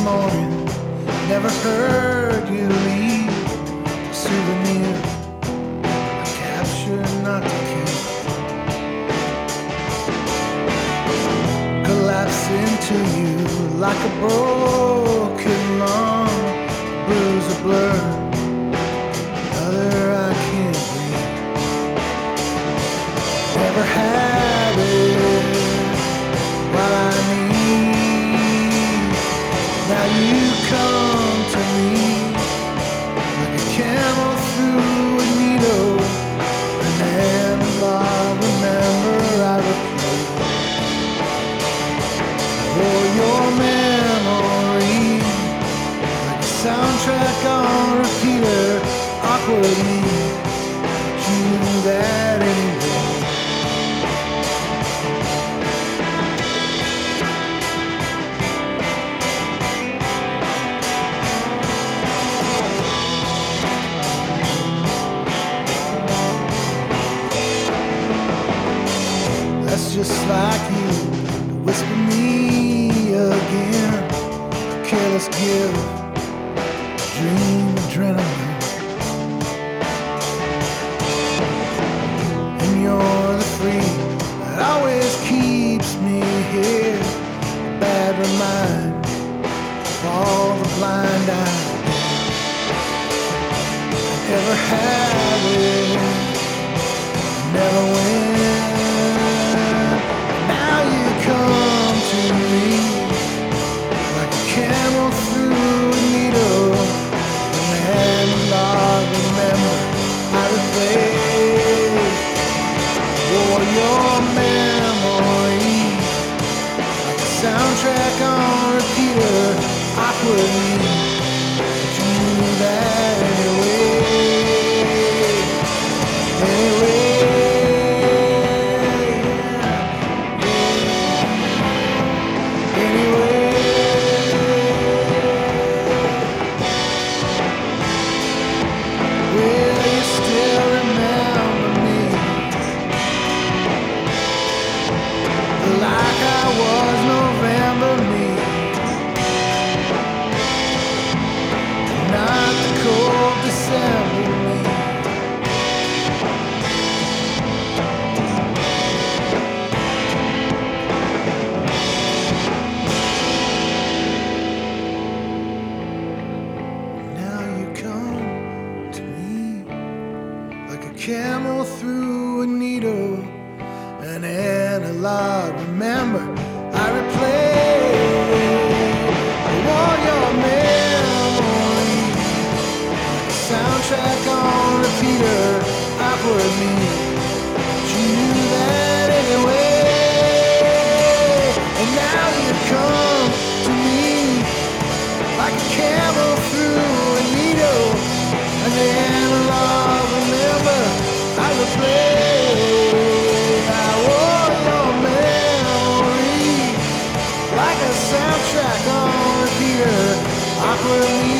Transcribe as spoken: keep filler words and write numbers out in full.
morning. Never heard you leave a souvenir, a capture not to keep. Collapse into you like a broken lung, bruise a blur, another I can't breathe. Never had it while I need. Now you come to me like a camel through a needle, and then I remember I replay for your memory like a soundtrack on repeater. Awkwardly, you knew that anyway. That's just like you to whisper me again. Careless give, dream adrenaline. And you're the free that always keeps me here. A bad reminder of all the blind eyes. Never had it, never win. Now you come to me like a camel through a needle, and I remember I replay for your memory like a soundtrack on repeater. Awkwardly, but you knew that anyway. Anyway. Camel through a needle, an analog. Remember, I replay all your memory, soundtrack on repeater. Awkwardly, but you knew that anyway. And now you come to me like a camel through a needle, an analog. Remember, I replay, I wore your memory like a soundtrack on repeater. Awkwardly.